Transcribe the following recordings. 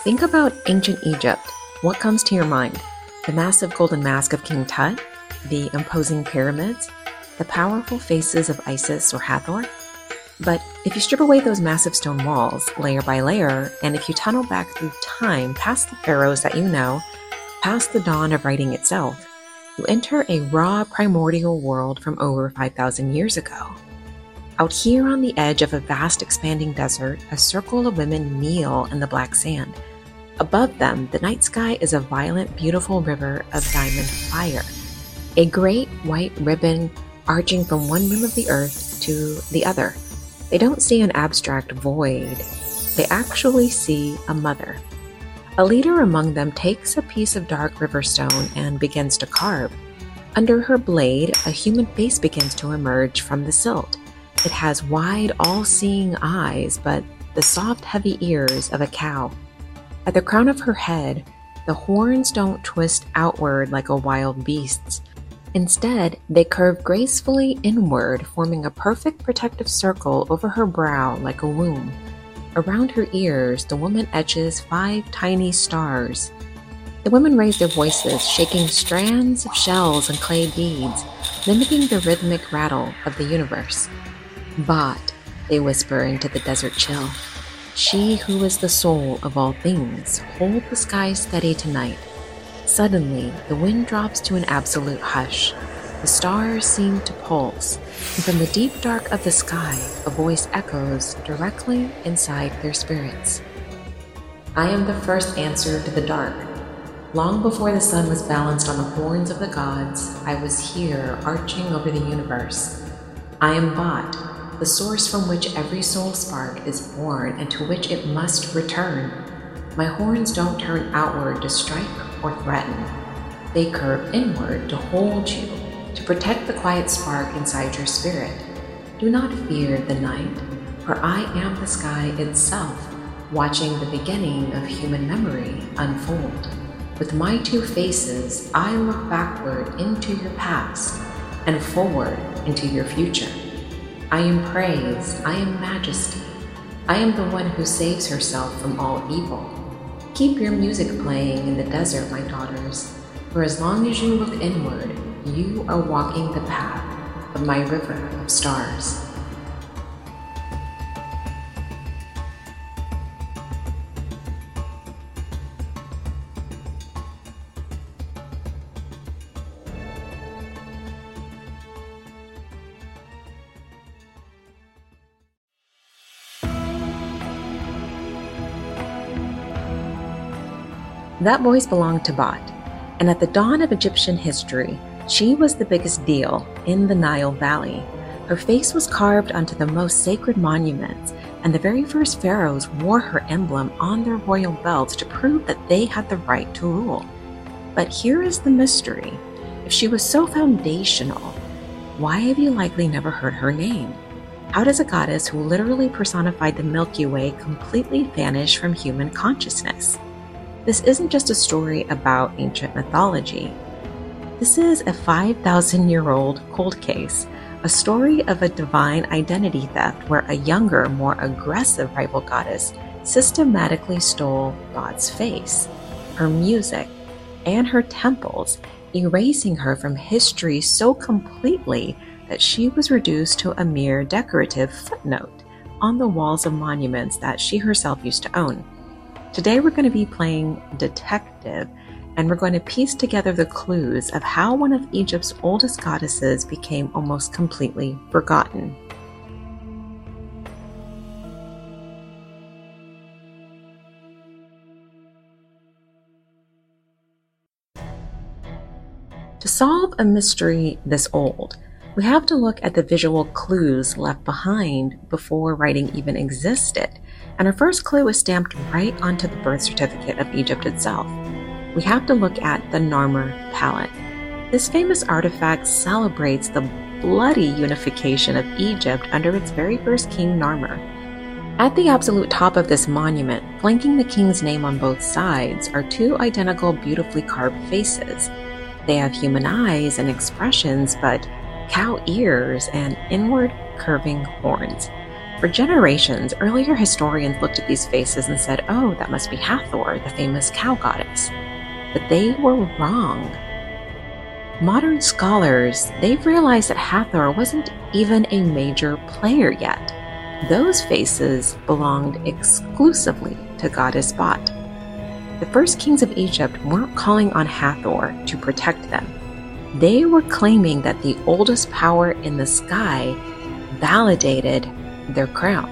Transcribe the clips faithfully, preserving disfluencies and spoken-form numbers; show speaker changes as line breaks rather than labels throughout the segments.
Think about ancient Egypt. What comes to your mind? The massive golden mask of King Tut? The imposing pyramids? The powerful faces of Isis or Hathor? But if you strip away those massive stone walls, layer by layer, and if you tunnel back through time past the pharaohs that you know, past the dawn of writing itself, you enter a raw primordial world from over five thousand years ago. Out here on the edge of a vast expanding desert, a circle of women kneel in the black sand. Above them, the night sky is a violent, beautiful river of diamond fire, a great white ribbon arching from one rim of the earth to the other. They don't see an abstract void. They actually see a mother. A leader among them takes a piece of dark river stone and begins to carve. Under her blade, a human face begins to emerge from the silt. It has wide, all-seeing eyes, but the soft, heavy ears of a cow. At the crown of her head, the horns don't twist outward like a wild beast's. Instead, they curve gracefully inward, forming a perfect protective circle over her brow like a womb. Around her ears, the woman etches five tiny stars. The women raise their voices, shaking strands of shells and clay beads, mimicking the rhythmic rattle of the universe. Bot, they whisper into the desert chill. She who is the soul of all things, hold the sky steady tonight. Suddenly, the wind drops to an absolute hush. The stars seem to pulse, and from the deep dark of the sky, a voice echoes directly inside their spirits. I am the first answer to the dark. Long before the sun was balanced on the horns of the gods, I was here arching over the universe. I am Bot, the source from which every soul spark is born and to which it must return. My horns don't turn outward to strike or threaten. They curve inward to hold you, to protect the quiet spark inside your spirit. Do not fear the night, for I am the sky itself, watching the beginning of human memory unfold. With my two faces, I look backward into your past and forward into your future. I am praise, I am majesty. I am the one who saves herself from all evil. Keep your music playing in the desert, my daughters, for as long as you look inward, you are walking the path of my river of stars. That voice belonged to Bot, and at the dawn of Egyptian history, she was the biggest deal in the Nile Valley. Her face was carved onto the most sacred monuments, and the very first pharaohs wore her emblem on their royal belts to prove that they had the right to rule. But here is the mystery. If she was so foundational, why have you likely never heard her name? How does a goddess who literally personified the Milky Way completely vanish from human consciousness? This isn't just a story about ancient mythology. This is a five thousand year old cold case, a story of a divine identity theft where a younger, more aggressive rival goddess systematically stole God's face, her music, and her temples, erasing her from history so completely that she was reduced to a mere decorative footnote on the walls of monuments that she herself used to own. Today we're going to be playing detective, and we're going to piece together the clues of how one of Egypt's oldest goddesses became almost completely forgotten. To solve a mystery this old, we have to look at the visual clues left behind before writing even existed. And our first clue is stamped right onto the birth certificate of Egypt itself. We have to look at the Narmer palette. This famous artifact celebrates the bloody unification of Egypt under its very first king, Narmer. At the absolute top of this monument, flanking the king's name on both sides, are two identical, beautifully carved faces. They have human eyes and expressions, but cow ears and inward curving horns. For generations, earlier historians looked at these faces and said, oh, that must be Hathor, the famous cow goddess. But they were wrong. Modern scholars, they've realized that Hathor wasn't even a major player yet. Those faces belonged exclusively to goddess Bot. The first kings of Egypt weren't calling on Hathor to protect them. They were claiming that the oldest power in the sky validated their crown.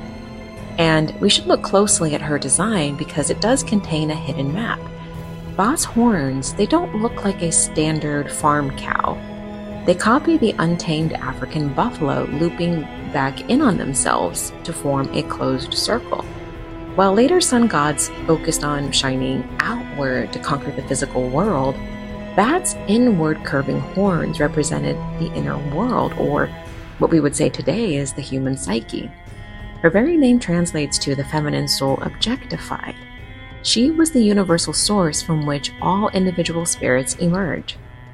And we should look closely at her design because it does contain a hidden map. Bot's horns, they don't look like a standard farm cow. They copy the untamed African buffalo looping back in on themselves to form a closed circle. While later sun gods focused on shining outward to conquer the physical world, Bat's inward curving horns represented the inner world, or what we would say today is the human psyche. Her very name translates to the feminine soul objectified. She was the universal source from which all individual spirits emerge.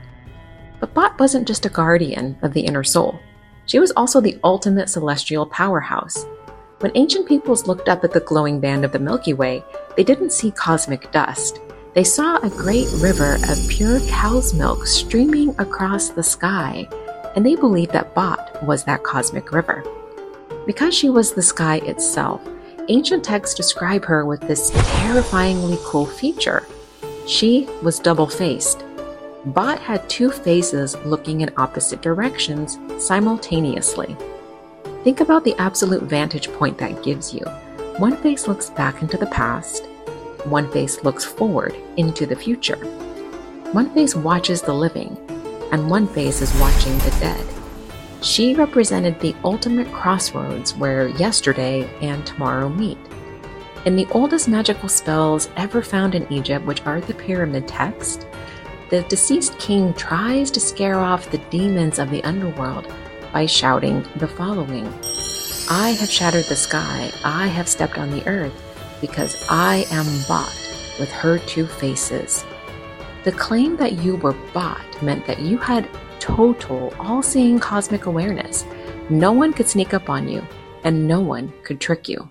But Bot wasn't just a guardian of the inner soul. She was also the ultimate celestial powerhouse. When ancient peoples looked up at the glowing band of the Milky Way, they didn't see cosmic dust. They saw a great river of pure cow's milk streaming across the sky, and they believed that Bot was that cosmic river. Because she was the sky itself, ancient texts describe her with this terrifyingly cool feature. She was double-faced. Bot had two faces looking in opposite directions simultaneously. Think about the absolute vantage point that gives you. One face looks back into the past. One face looks forward into the future. One face watches the living, and one face is watching the dead. She represented the ultimate crossroads where yesterday and tomorrow meet. In the oldest magical spells ever found in Egypt, which are the pyramid text, the deceased king tries to scare off the demons of the underworld by shouting the following: I have shattered the sky, I have stepped on the earth, because I am Bot with her two faces. The claim that you were Bot meant that you had total, all-seeing cosmic awareness. No one could sneak up on you, and no one could trick you.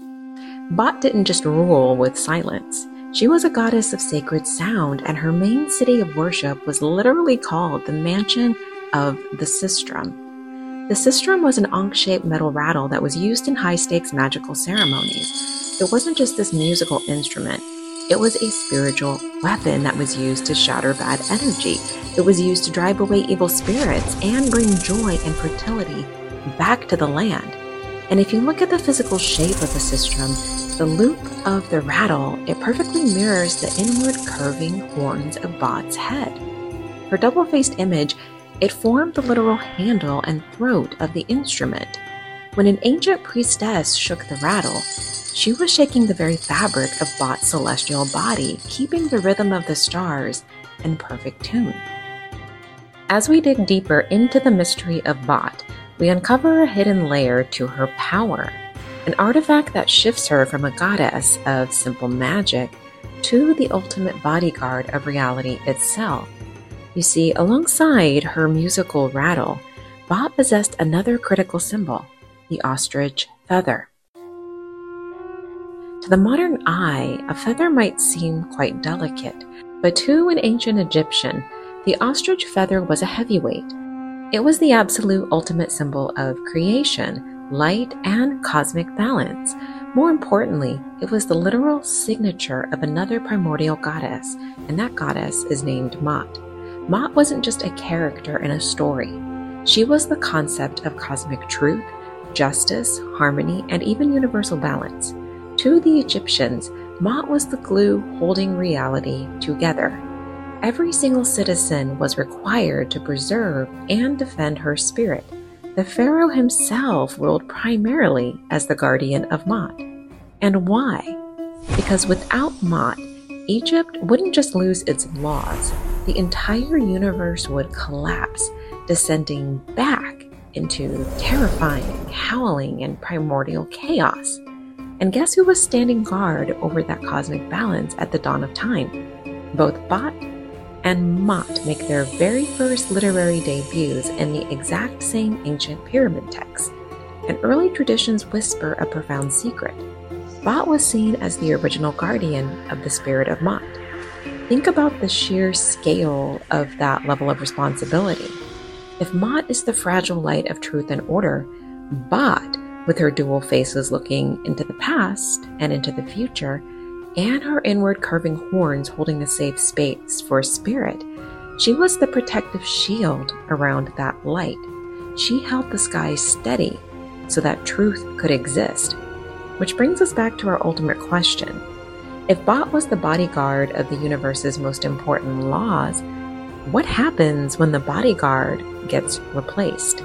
Bot didn't just rule with silence. She was a goddess of sacred sound, and her main city of worship was literally called the Mansion of the Sistrum. The sistrum was an ankh-shaped metal rattle that was used in high-stakes magical ceremonies. It wasn't just this musical instrument. It was a spiritual weapon that was used to shatter bad energy. It was used to drive away evil spirits and bring joy and fertility back to the land. And if you look at the physical shape of the sistrum, the loop of the rattle, it perfectly mirrors the inward curving horns of Bot's head. Her double-faced image, it formed the literal handle and throat of the instrument. When an ancient priestess shook the rattle, she was shaking the very fabric of Bot's celestial body, keeping the rhythm of the stars in perfect tune. As we dig deeper into the mystery of Bot, we uncover a hidden layer to her power, an artifact that shifts her from a goddess of simple magic to the ultimate bodyguard of reality itself. You see, alongside her musical rattle, Bot possessed another critical symbol, the ostrich feather. To the modern eye, a feather might seem quite delicate, but to an ancient Egyptian, the ostrich feather was a heavyweight. It was the absolute ultimate symbol of creation, light, and cosmic balance. More importantly, it was the literal signature of another primordial goddess, and that goddess is named Mot. Mot wasn't just a character in a story. She was the concept of cosmic truth, justice, harmony, and even universal balance. To the Egyptians, Mot was the glue holding reality together. Every single citizen was required to preserve and defend her spirit. The pharaoh himself ruled primarily as the guardian of Mot. And why? Because without Mot, Egypt wouldn't just lose its laws, the entire universe would collapse, descending back into terrifying, howling, and primordial chaos. And guess who was standing guard over that cosmic balance at the dawn of time? Both Bot and Mot make their very first literary debuts in the exact same ancient pyramid text. and early traditions whisper a profound secret. Bot was seen as the original guardian of the spirit of Mot. Think about the sheer scale of that level of responsibility. If Mot is the fragile light of truth and order, Bot, with her dual faces looking into the past and into the future, and her inward curving horns holding the safe space for spirit, she was the protective shield around that light. She held the sky steady so that truth could exist. Which brings us back to our ultimate question. If Bot was the bodyguard of the universe's most important laws, what happens when the bodyguard gets replaced?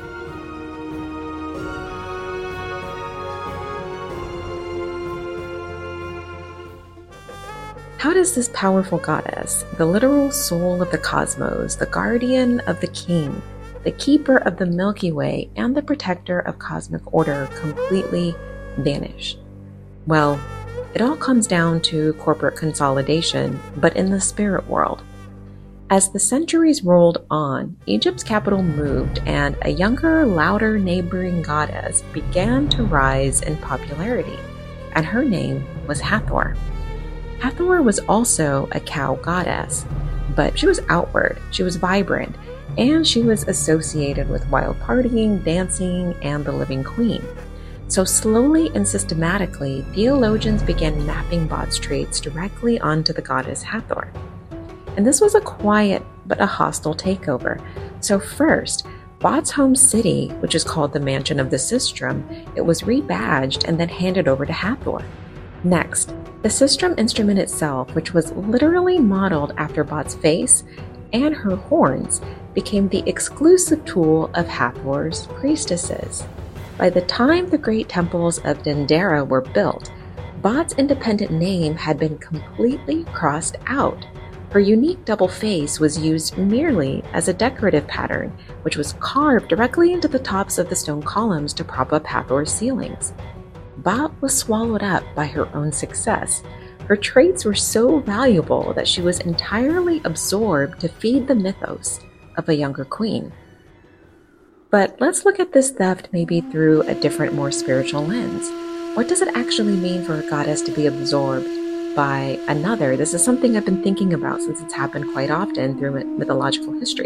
How does this powerful goddess, the literal soul of the cosmos, the guardian of the king, the keeper of the Milky Way, and the protector of cosmic order, completely vanish? Well, it all comes down to corporate consolidation, but in the spirit world. As the centuries rolled on, Egypt's capital moved, and a younger, louder neighboring goddess began to rise in popularity, and her name was Hathor. Hathor was also a cow goddess, but she was outward, she was vibrant, and she was associated with wild partying, dancing, and the living queen. So slowly and systematically, theologians began mapping Bot's traits directly onto the goddess Hathor. And this was a quiet but a hostile takeover. So first, Bot's home city, which is called the Mansion of the Sistrum, it was rebadged and then handed over to Hathor. Next, the Sistrum instrument itself, which was literally modeled after Bot's face and her horns, became the exclusive tool of Hathor's priestesses. By the time the great temples of Dendera were built, Bot's independent name had been completely crossed out. Her unique double face was used merely as a decorative pattern, which was carved directly into the tops of the stone columns to prop up Hathor's ceilings. Bot was swallowed up by her own success. Her traits were so valuable that she was entirely absorbed to feed the mythos of a younger queen. But let's look at this theft maybe through a different, more spiritual lens. What does it actually mean for a goddess to be absorbed by another? This is something I've been thinking about since it's happened quite often through mythological history.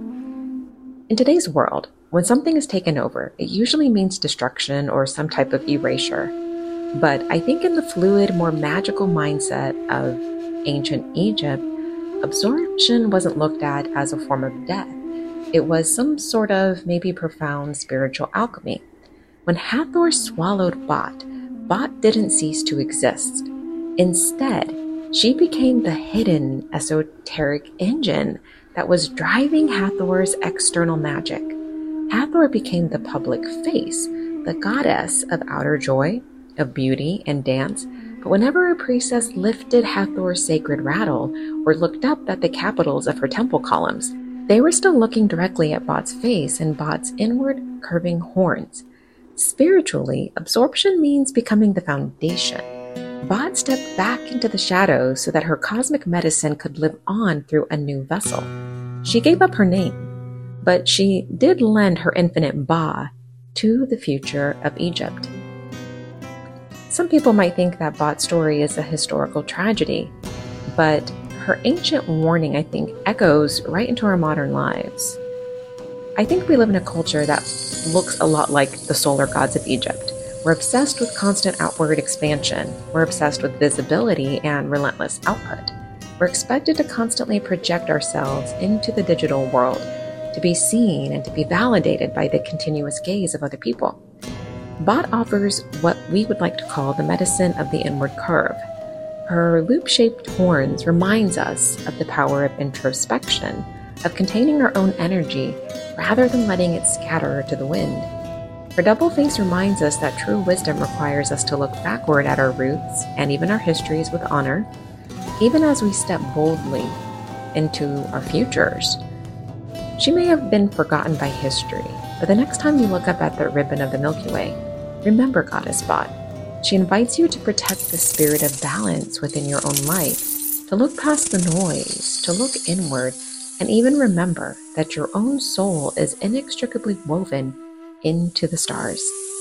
In today's world, when something is taken over, it usually means destruction or some type of erasure. But I think in the fluid, more magical mindset of ancient Egypt, absorption wasn't looked at as a form of death. It was some sort of maybe profound spiritual alchemy. When Hathor swallowed Bot, Bot didn't cease to exist. Instead, she became the hidden, esoteric engine that was driving Hathor's external magic. Hathor became the public face, the goddess of outer joy, of beauty and dance. But whenever a priestess lifted Hathor's sacred rattle or looked up at the capitals of her temple columns, they were still looking directly at Bot's face and Bot's inward curving horns. Spiritually, absorption means becoming the foundation. Bot stepped back into the shadows so that her cosmic medicine could live on through a new vessel. She gave up her name, but she did lend her infinite Ba to the future of Egypt. Some people might think that Bot's story is a historical tragedy, but her ancient warning, I think, echoes right into our modern lives. I think we live in a culture that looks a lot like the solar gods of Egypt. We're obsessed with constant outward expansion. We're obsessed with visibility and relentless output. We're expected to constantly project ourselves into the digital world, to be seen and to be validated by the continuous gaze of other people. Bot offers what we would like to call the medicine of the inward curve. Her loop-shaped horns reminds us of the power of introspection, of containing our own energy rather than letting it scatter to the wind. Her double face reminds us that true wisdom requires us to look backward at our roots and even our histories with honor, even as we step boldly into our futures. She may have been forgotten by history, but the next time you look up at the ribbon of the Milky Way, remember Goddess Bot. She invites you to protect the spirit of balance within your own life, to look past the noise, to look inward, and even remember that your own soul is inextricably woven into the stars.